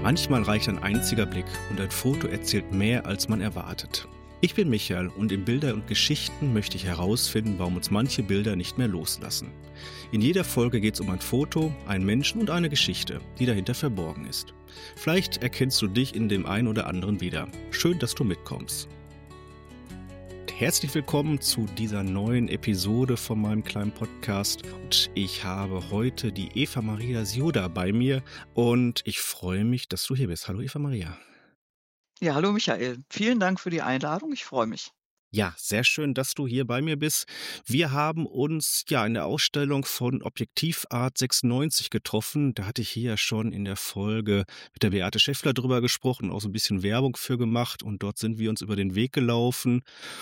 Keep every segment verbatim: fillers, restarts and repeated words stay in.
Manchmal reicht ein einziger Blick und ein Foto erzählt mehr, als man erwartet. Ich bin Michael und in Bilder und Geschichten möchte ich herausfinden, warum uns manche Bilder nicht mehr loslassen. In jeder Folge geht es um ein Foto, einen Menschen und eine Geschichte, die dahinter verborgen ist. Vielleicht erkennst du dich in dem einen oder anderen wieder. Schön, dass du mitkommst. Herzlich willkommen zu dieser neuen Episode von meinem kleinen Podcast. Und ich habe heute die Eva Maria Sioda bei mir und ich freue mich, dass du hier bist. Hallo Eva Maria. Ja, hallo Michael. Vielen Dank für die Einladung. Ich freue mich. Ja, sehr schön, dass du hier bei mir bist. Wir haben uns ja in der Ausstellung von Objektivart sechsundneunzig getroffen. Da hatte ich hier ja schon in der Folge mit der Beate Schäffler drüber gesprochen, auch so ein bisschen Werbung für gemacht. Und dort sind wir uns über den Weg gelaufen.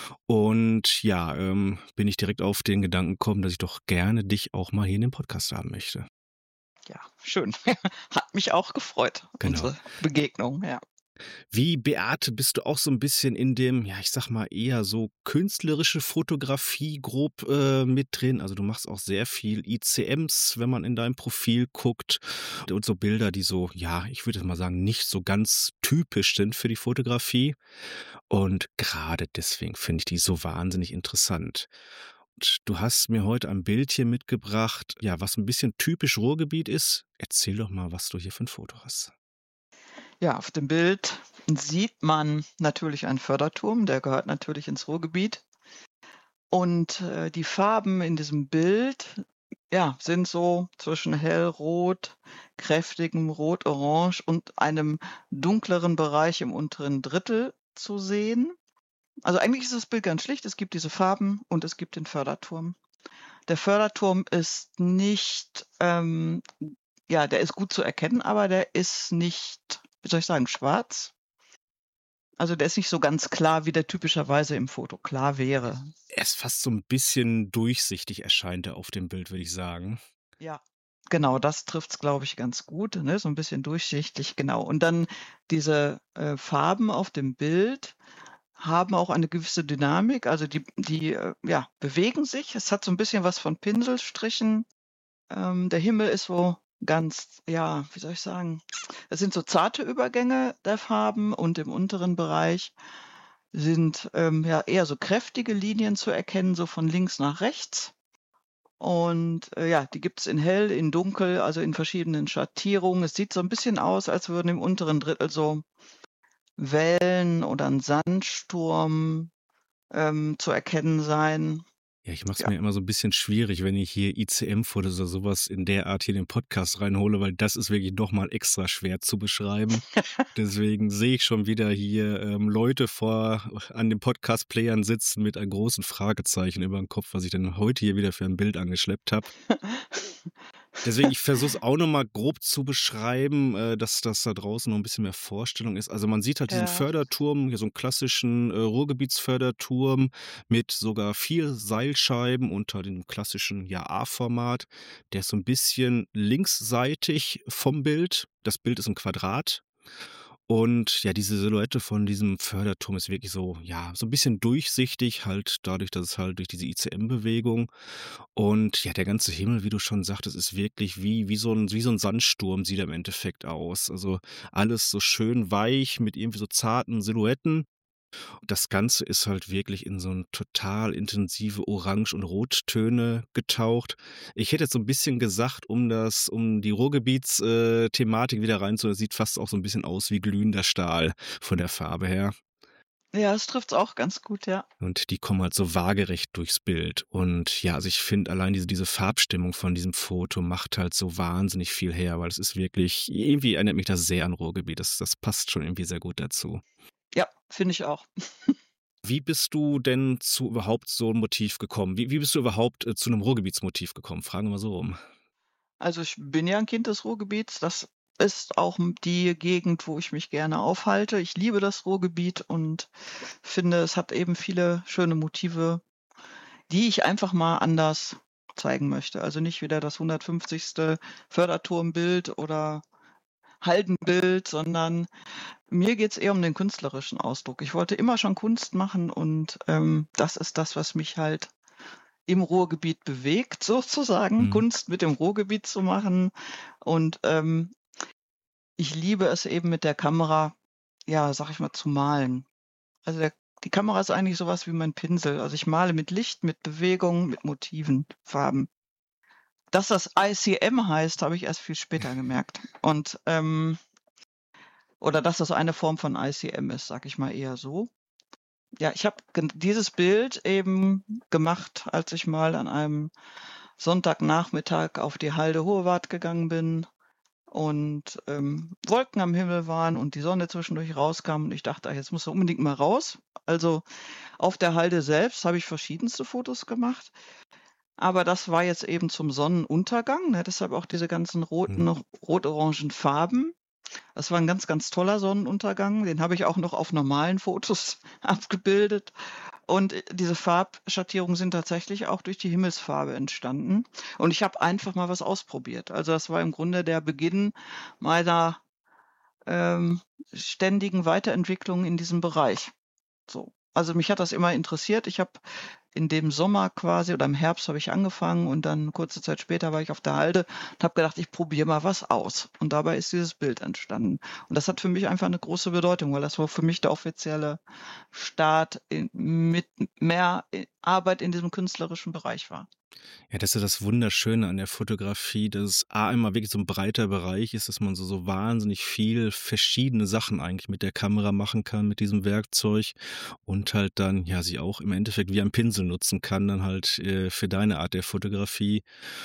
Und ja, ähm, bin ich direkt auf den Gedanken gekommen, dass ich doch gerne dich auch mal hier in dem Podcast haben möchte. Ja, schön. Hat mich auch gefreut, Genau. unsere Begegnung, ja. Wie Beate bist du auch so ein bisschen in dem, ja, ich sag mal, eher so künstlerische Fotografie grob äh, mit drin. Also du machst auch sehr viel I C Ms, wenn man in dein Profil guckt. Und so Bilder, die so, ja, ich würde mal sagen, nicht so ganz typisch sind für die Fotografie. Und gerade deswegen finde ich die so wahnsinnig interessant. Und du hast mir heute ein Bild hier mitgebracht, ja, was ein bisschen typisch Ruhrgebiet ist. Erzähl doch mal, was du hier für ein Foto hast. Ja, auf dem Bild sieht man natürlich einen Förderturm, der gehört natürlich ins Ruhrgebiet. Und äh, die Farben in diesem Bild, ja, sind so zwischen hellrot, kräftigem Rot-Orange und einem dunkleren Bereich im unteren Drittel zu sehen. Also eigentlich ist das Bild ganz schlicht. Es gibt diese Farben und es gibt den Förderturm. Der Förderturm ist nicht, ähm, ja, der ist gut zu erkennen, aber der ist nicht, wie soll ich sagen, schwarz. Also der ist nicht so ganz klar, wie der typischerweise im Foto klar wäre. Er ist fast so ein bisschen durchsichtig, erscheint er auf dem Bild, würde ich sagen. Ja, genau, das trifft's, glaube ich, ganz gut, ne? So ein bisschen durchsichtig, genau. Und dann diese äh, Farben auf dem Bild haben auch eine gewisse Dynamik, also die die, äh, ja, bewegen sich. Es hat so ein bisschen was von Pinselstrichen. Ähm, der Himmel ist so ganz, ja, wie soll ich sagen? Es sind so zarte Übergänge der Farben und im unteren Bereich sind, ähm, ja, eher so kräftige Linien zu erkennen, so von links nach rechts. Und, äh, ja, die gibt's in hell, in dunkel, also in verschiedenen Schattierungen. Es sieht so ein bisschen aus, als würden im unteren Drittel so Wellen oder 'n Sandsturm, ähm, zu erkennen sein. Ja, ich mache es Ja. mir immer so ein bisschen schwierig, wenn ich hier I C M-Fotos oder sowas in der Art hier in den Podcast reinhole, weil das ist wirklich noch mal extra schwer zu beschreiben. Deswegen sehe ich schon wieder hier, ähm, Leute vor an den Podcast-Playern sitzen mit einem großen Fragezeichen über dem Kopf, was ich denn heute hier wieder für ein Bild angeschleppt habe. Deswegen, ich versuche es auch noch mal grob zu beschreiben, äh, dass das da draußen noch ein bisschen mehr Vorstellung ist. Also, man sieht halt diesen Ja. Förderturm, hier so einen klassischen, äh, Ruhrgebietsförderturm mit sogar vier Seilscheiben unter dem klassischen, ja, A-Format. Der ist so ein bisschen linksseitig vom Bild. Das Bild ist 'n Quadrat. Und ja, diese Silhouette von diesem Förderturm ist wirklich so, ja, so ein bisschen durchsichtig, halt dadurch, dass es halt durch diese I C M-Bewegung und ja, der ganze Himmel, wie du schon sagtest, ist wirklich wie wie so ein wie so ein Sandsturm sieht er im Endeffekt aus. Also, alles so schön weich mit irgendwie so zarten Silhouetten. Das Ganze ist halt wirklich in so 'n total intensive Orange und Rottöne getaucht. Ich hätte jetzt so 'n bisschen gesagt, um das um die Ruhrgebiets äh, Thematik wieder reinzu das sieht fast auch so 'n bisschen aus wie glühender Stahl von der Farbe her. Ja, das trifft's auch ganz gut, ja. Und die kommen halt so waagerecht durchs Bild. Und ja, also ich finde allein diese diese Farbstimmung von diesem Foto macht halt so wahnsinnig viel her, weil es ist wirklich irgendwie erinnert mich das sehr an Ruhrgebiet. Das das passt schon irgendwie sehr gut dazu. Ja, finde ich auch. Wie bist du denn zu überhaupt so 'n Motiv gekommen? Wie wie bist du überhaupt, äh, zu 'nem Ruhrgebietsmotiv gekommen? Fragen wir mal so rum. Also, ich bin ja 'n Kind des Ruhrgebiets. Das ist auch m die Gegend, wo ich mich gerne aufhalte. Ich liebe das Ruhrgebiet und finde, es hat eben viele schöne Motive, die ich einfach mal anders zeigen möchte. Also, nicht wieder das hundertfünfzigste Förderturmbild oder Haldenbild, sondern mir geht's eher um den künstlerischen Ausdruck. Ich wollte immer schon Kunst machen und, ähm, das ist das, was mich halt im Ruhrgebiet bewegt sozusagen, Mhm. Kunst mit dem Ruhrgebiet zu machen. Und, ähm, ich liebe es eben mit der Kamera, ja, sage ich mal, zu malen. Also, der die Kamera ist eigentlich so was wie mein Pinsel. Also, ich male mit Licht, mit Bewegung, mit Motiven, Farben. Dass das I C M heißt, habe ich erst viel später gemerkt. Und, ähm oder dass das eine Form von I C M ist, sage ich mal eher so. Ja, ich habe gen dieses Bild eben gemacht, als ich mal an einem Sonntagnachmittag auf die Halde Hohewart gegangen bin und, ähm, Wolken am Himmel waren und die Sonne zwischendurch rauskam und ich dachte: „Ah, jetzt musst du unbedingt mal raus." Also, auf der Halde selbst habe ich verschiedenste Fotos gemacht, aber das war jetzt eben zum Sonnenuntergang, ne, deshalb auch diese ganzen roten Mhm. rot-orangen Farben. Das war 'n ganz, ganz toller Sonnenuntergang. Den habe ich auch noch auf normalen Fotos abgebildet. Und, äh, diese Farbschattierungen sind tatsächlich auch durch die Himmelsfarbe entstanden. Und ich habe einfach mal was ausprobiert. Also, das war im Grunde der Beginn meiner, ähm, ständigen Weiterentwicklung in diesem Bereich. So. Also, mich hat das immer interessiert. Ich habe in dem Sommer quasi oder im Herbst habe ich angefangen und dann kurze Zeit später war ich auf der Halde und habe gedacht, ich probiere mal was aus. Und dabei ist dieses Bild entstanden. Und das hat für mich einfach eine große Bedeutung, weil das war für mich der offizielle Start in mit mehr, äh, Arbeit in diesem künstlerischen Bereich war. Ja, das ist ja das Wunderschöne an der Fotografie, dass es A immer wirklich so 'n breiter Bereich ist, dass man so so wahnsinnig viel verschiedene Sachen eigentlich mit der Kamera machen kann, mit diesem Werkzeug und halt dann, ja, sie auch im Endeffekt wie ein Pinsel nutzen kann dann halt, äh, für deine Art der Fotografie.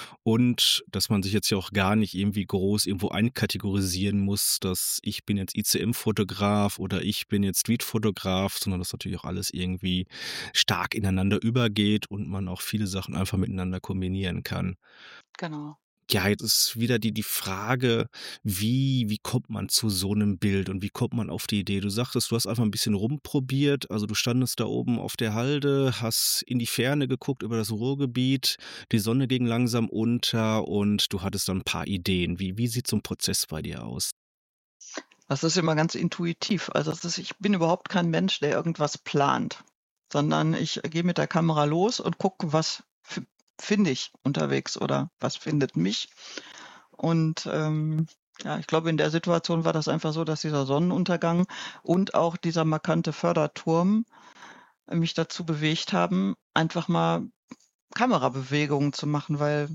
Und dass man sich jetzt ja auch gar nicht irgendwie groß irgendwo einkategorisieren muss, dass ich bin jetzt I C M-Fotograf oder ich bin jetzt Streetfotograf, sondern dass natürlich auch alles irgendwie stark ineinander übergeht und man auch viele Sachen einfach miteinander kombinieren kann. Genau. Ja, jetzt ist wieder die die Frage, wie wie kommt man zu so 'nem Bild und wie kommt man auf die Idee? Du sagtest, du hast einfach 'n bisschen rumprobiert. Also, du standest da oben auf der Halde, hast in die Ferne geguckt über das Ruhrgebiet, die Sonne ging langsam unter und du hattest dann 'n paar Ideen. Wie wie sieht so 'n Prozess bei dir aus? Das ist immer ganz intuitiv. Also, das ist ich bin überhaupt kein Mensch, der irgendwas plant, sondern ich gehe mit der Kamera los und gucke, was f finde ich unterwegs oder was findet mich. Und, ähm, ja, ich glaube, in der Situation war das einfach so, dass dieser Sonnenuntergang und auch dieser markante Förderturm äh, mich dazu bewegt haben, einfach mal Kamerabewegungen zu machen, weil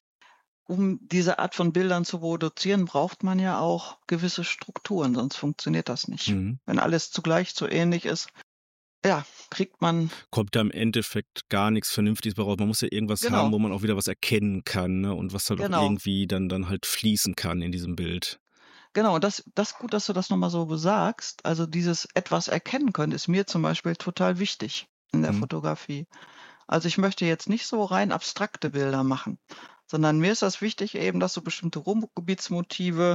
um diese Art von Bildern zu produzieren, braucht man ja auch gewisse Strukturen, sonst funktioniert das nicht. Mhm. Wenn alles zugleich so ähnlich ist, ja, kriegt man Kommt da im Endeffekt gar nix Vernünftiges bei raus. Man muss ja irgendwas haben, genau, wo man auch wieder was erkennen kann, ne, und was halt auch genau, irgendwie dann dann halt fließen kann in diesem Bild. genau. Und das das gut, dass du das noch mal so sagst. Also, dieses etwas erkennen können ist mir zum Beispiel total wichtig in der Mhm. Fotografie. Also, ich möchte jetzt nicht so rein abstrakte Bilder machen, sondern mir ist das wichtig eben, dass so bestimmte Ruhrgebietsmotive,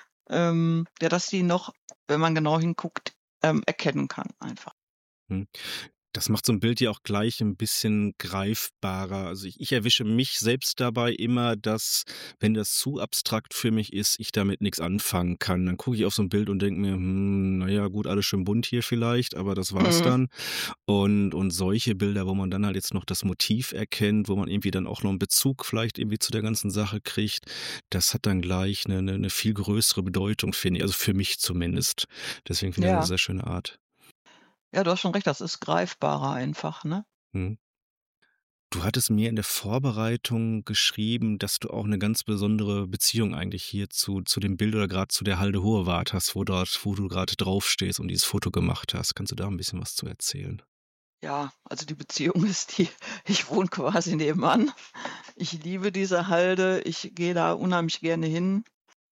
ähm ja, dass die noch, wenn man genau hinguckt, ähm, erkennen kann einfach. Mhm. Das macht so 'n Bild ja auch gleich 'n bisschen greifbarer. Also, ich ich erwische mich selbst dabei immer, dass, wenn das zu abstrakt für mich ist, ich damit nix anfangen kann. Dann gucke ich auf so 'n Bild und denke mir: „Hm, na ja, gut, alles schön bunt hier vielleicht, aber das war's Mhm. dann." Und und solche Bilder, wo man dann halt jetzt noch das Motiv erkennt, wo man irgendwie dann auch noch 'n Bezug vielleicht irgendwie zu der ganzen Sache kriegt, das hat dann gleich 'ne 'ne 'ne viel größere Bedeutung, finde ich, also für mich zumindest. Deswegen finde ich das 'ne Ja. sehr schöne Art. Ja, du hast schon recht, das ist greifbarer einfach, ne? Mhm. Du hattest mir in der Vorbereitung geschrieben, dass du auch 'ne ganz besondere Beziehung eigentlich hier zu zu dem Bild oder grad zu der Halde Hohewart hast, wo dort wo du grade draufstehst und dieses Foto gemacht hast. Kannst du da 'n bisschen was zu erzählen? Ja, also die Beziehung ist die, ich wohne quasi nebenan. Ich liebe diese Halde. Ich gehe da unheimlich gerne hin.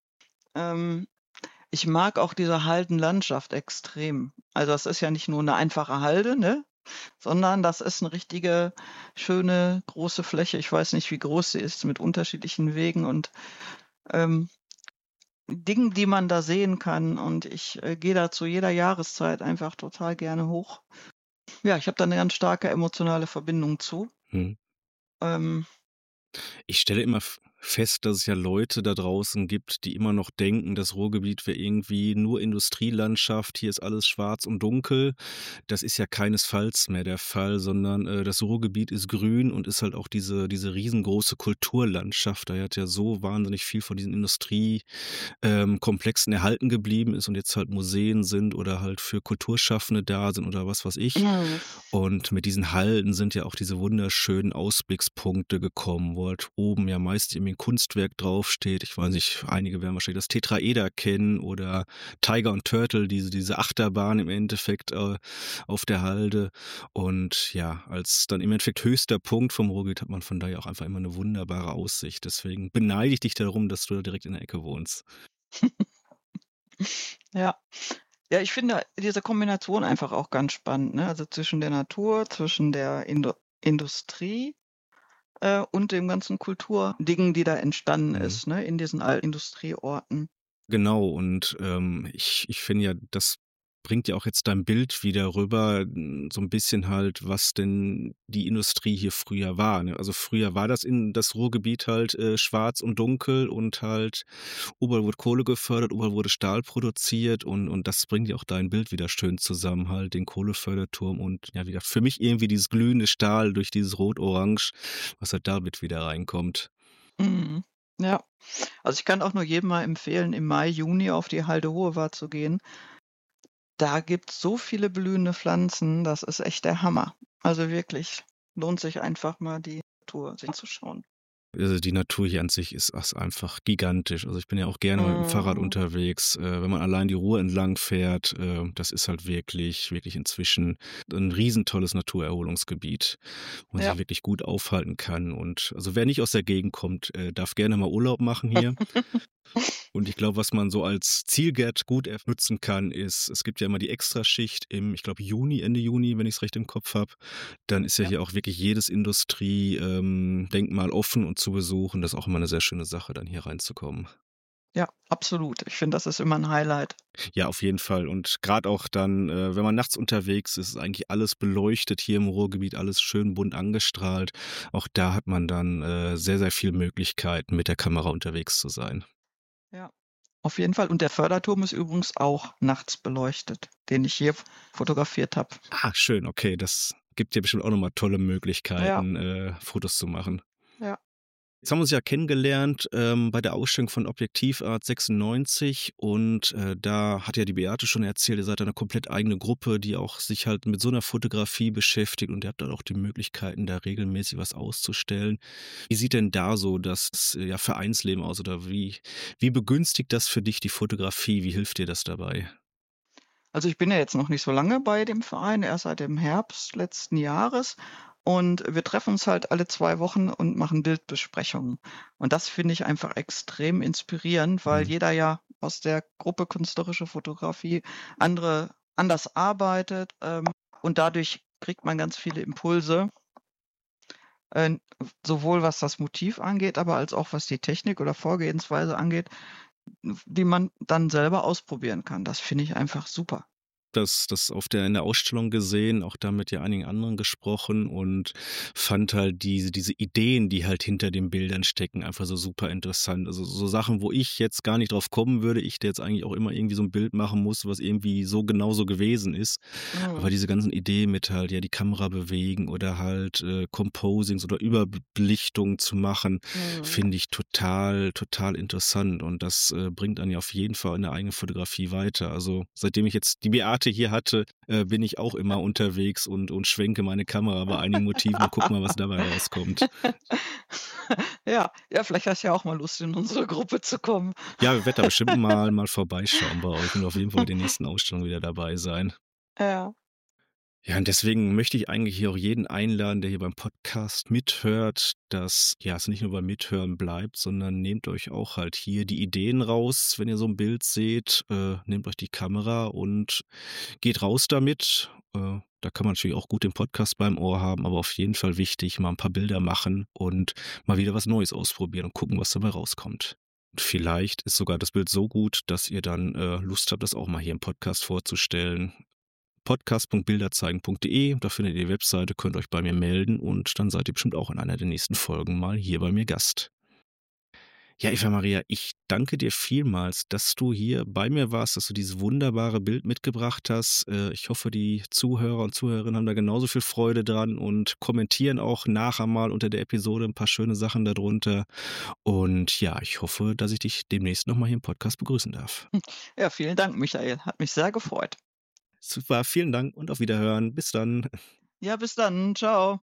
Ähm, ich mag auch diese Haldenlandschaft extrem. Also, das ist ja nicht nur 'ne einfache Halde, ne, sondern das ist 'ne richtige schöne große Fläche. Ich weiß nicht, wie groß sie ist, mit unterschiedlichen Wegen und, ähm, Dingen, die man da sehen kann. Und ich, äh, gehe da zu jeder Jahreszeit einfach total gerne hoch. Ja, ich habe da 'ne ganz starke emotionale Verbindung zu. Mhm. Ähm Ich stelle immer f fest, dass es ja Leute da draußen gibt, die immer noch denken, das Ruhrgebiet wäre irgendwie nur Industrielandschaft, hier ist alles schwarz und dunkel. Das ist ja keinesfalls mehr der Fall, sondern, äh, das Ruhrgebiet ist grün und ist halt auch diese diese riesengroße Kulturlandschaft. Da hat ja so wahnsinnig viel von diesen Industrie ähm, Komplexen erhalten geblieben ist und jetzt halt Museen sind oder halt für Kulturschaffende da sind oder was weiß ich. Mhm. Und mit diesen Hallen sind ja auch diese wunderschönen Ausblickspunkte gekommen, wo halt oben ja meist irgendwie 'n Kunstwerk draufsteht. Ich weiß nicht, einige werden wahrscheinlich das Tetraeder kennen oder Tiger und Turtle, diese diese Achterbahn im Endeffekt, äh, auf der Halde. Und ja, als dann im Endeffekt höchster Punkt vom Ruhrgebiet hat man von daher auch einfach immer 'ne wunderbare Aussicht. Deswegen beneide ich dich darum, dass du da direkt in der Ecke wohnst. Ja. Ja, ich finde diese Kombination einfach auch ganz spannend, ne? Also, zwischen der Natur, zwischen der Indu Industrie, äh, und dem ganzen Kulturding, die da entstanden Mhm. ist, ne, in diesen alten Industrieorten. Genau und, ähm, ich ich finde ja, das bringt ja auch jetzt dein Bild wieder rüber, hm, so 'n bisschen halt, was denn die Industrie hier früher war, ne? Also, früher war das in das Ruhrgebiet halt, äh, schwarz und dunkel und halt überall wurde Kohle gefördert, überall wurde Stahl produziert und und das bringt ja auch dein Bild wieder schön zusammen, halt den Kohleförderturm und ja, wie gesagt, für mich irgendwie dieses glühende Stahl durch dieses Rot-Orange, was halt damit wieder reinkommt. Mhm. Ja. Also, ich kann auch nur jedem mal empfehlen, im Mai, Juni auf die Halde Hohe zu gehen. Da gibt's so viele blühende Pflanzen, das ist echt der Hammer. Also, wirklich, lohnt sich einfach mal die Natur sich anzuschauen. Also, die Natur hier an sich ist ist einfach gigantisch. Also, ich bin ja auch gerne mit dem Fahrrad Mhm. unterwegs. Äh, wenn man allein die Ruhr entlang fährt, äh, das ist halt wirklich wirklich inzwischen 'n riesentolles Naturerholungsgebiet, wo man Ja. sich wirklich gut aufhalten kann und also, wer nicht aus der Gegend kommt, äh, darf gerne mal Urlaub machen hier. Und ich glaube, was man so als Zielgert gut er nutzen kann, ist es gibt ja immer die Extraschicht im, ich glaube, Juni, Ende Juni, wenn ich's recht im Kopf habe. Dann ist ja Ja. hier auch wirklich jedes Industrie ähm, Denkmal offen und zu besuchen. Das ist auch immer 'ne sehr schöne Sache, dann hier reinzukommen. Ja, absolut. Ich finde, das ist immer 'n Highlight. Ja, auf jeden Fall. Und grad auch dann, äh, wenn man nachts unterwegs ist, ist eigentlich alles beleuchtet hier im Ruhrgebiet, alles schön bunt angestrahlt. Auch da hat man dann, äh, sehr, sehr viel Möglichkeiten, mit der Kamera unterwegs zu sein. Ja, auf jeden Fall. Und der Förderturm ist übrigens auch nachts beleuchtet, den ich hier f fotografiert habe. Ah, schön, okay. Das gibt dir bestimmt auch noch mal tolle Ja. Möglichkeiten, äh, Fotos zu machen. Ja. Jetzt haben wir uns ja kennengelernt, ähm, bei der Ausstellung von Objektiv-Art sechsundneunzig und, äh, da hat ja die Beate schon erzählt, ihr seid da 'ne komplett eigene Gruppe, die auch sich halt mit so 'ner Fotografie beschäftigt und ihr habt dann auch die Möglichkeiten, da regelmäßig was auszustellen. Wie sieht denn da so das, ja, Vereinsleben aus oder wie wie begünstigt das für dich die Fotografie? Wie hilft dir das dabei? Also, ich bin ja jetzt noch nicht so lange bei dem Verein, erst seit dem Herbst letzten Jahres und wir treffen uns halt alle zwei Wochen und machen Bildbesprechungen. Und das finde ich einfach extrem inspirierend, weil Mhm. jeder ja aus der Gruppe Künstlerische Fotografie andere anders arbeitet, ähm, und dadurch kriegt man ganz viele Impulse äh, sowohl was das Motiv angeht, aber als auch was die Technik oder Vorgehensweise angeht, w die man dann selber ausprobieren kann. Das finde ich einfach super. Das das auf der in der Ausstellung gesehen, auch da mit ja einigen anderen gesprochen und fand halt diese diese Ideen, die halt hinter den Bildern stecken, einfach so super interessant. Also, so Sachen, wo ich jetzt gar nicht drauf kommen würde, ich, der jetzt eigentlich auch immer irgendwie so 'n Bild machen muss, was irgendwie so genauso gewesen ist. Aber Mhm. diese ganzen Ideen mit halt, ja, die Kamera bewegen oder halt, äh, Composings oder Überbelichtung zu machen, Mhm. finde ich total, total interessant und das, äh, bringt einen ja auf jeden Fall in der eigenen Fotografie weiter. Also, seitdem ich jetzt die Beate hier hatte, äh, bin ich auch immer unterwegs und und schwenke meine Kamera bei einigen Motiven und gucke mal, was dabei rauskommt. Ja, ja, vielleicht hast du ja auch mal Lust, in unsere Gruppe zu kommen. Ja, ich werde da bestimmt mal mal vorbeischauen bei euch und auf jeden Fall bei den nächsten Ausstellungen wieder dabei sein. Ja. Ja, und deswegen möchte ich eigentlich hier auch jeden einladen, der hier beim Podcast mithört, dass, ja, es nicht nur beim Mithören bleibt, sondern nehmt euch auch halt hier die Ideen raus, wenn ihr so 'n Bild seht. Äh, nehmt euch die Kamera und geht raus damit. Äh, da kann man natürlich auch gut den Podcast beim Ohr haben, aber auf jeden Fall wichtig, mal 'n paar Bilder machen und mal wieder was Neues ausprobieren und gucken, was dabei rauskommt. Vielleicht ist sogar das Bild so gut, dass ihr dann, äh, Lust habt, das auch mal hier im Podcast vorzustellen. podcast punkt bilderzeigen punkt de, da findet ihr die Webseite, könnt euch bei mir melden und dann seid ihr bestimmt auch in einer der nächsten Folgen mal hier bei mir Gast. Ja, Eva Maria, ich danke dir vielmals, dass du hier bei mir warst, dass du dieses wunderbare Bild mitgebracht hast. Äh, ich hoffe, die Zuhörer und Zuhörerinnen haben da genauso viel Freude dran und kommentieren auch nachher mal unter der Episode ein paar schöne Sachen darunter. Und ja, ich hoffe, dass ich dich demnächst noch mal hier im Podcast begrüßen darf. Ja, vielen Dank, Michael. Hat mich sehr gefreut. Super, vielen Dank und auf Wiederhören. Bis dann. Ja, bis dann. Ciao.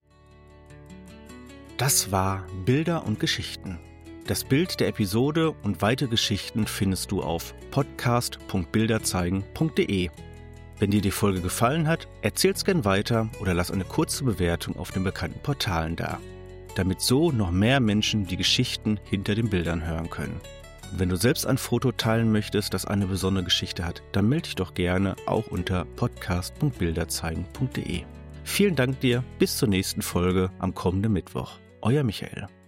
Das war Bilder und Geschichten. Das Bild der Episode und weitere Geschichten findest du auf podcast punkt bilderzeigen punkt de. Wenn dir die Folge gefallen hat, erzähl's gern weiter oder lass eine kurze Bewertung auf den bekannten Portalen da, damit so noch mehr Menschen die Geschichten hinter den Bildern hören können. Und wenn du selbst ein Foto teilen möchtest, das eine besondere Geschichte hat, dann melde dich doch gerne auch unter podcast punkt bilderzeigen punkt de. Vielen Dank dir, bis zur nächsten Folge am kommenden Mittwoch. Euer Michael.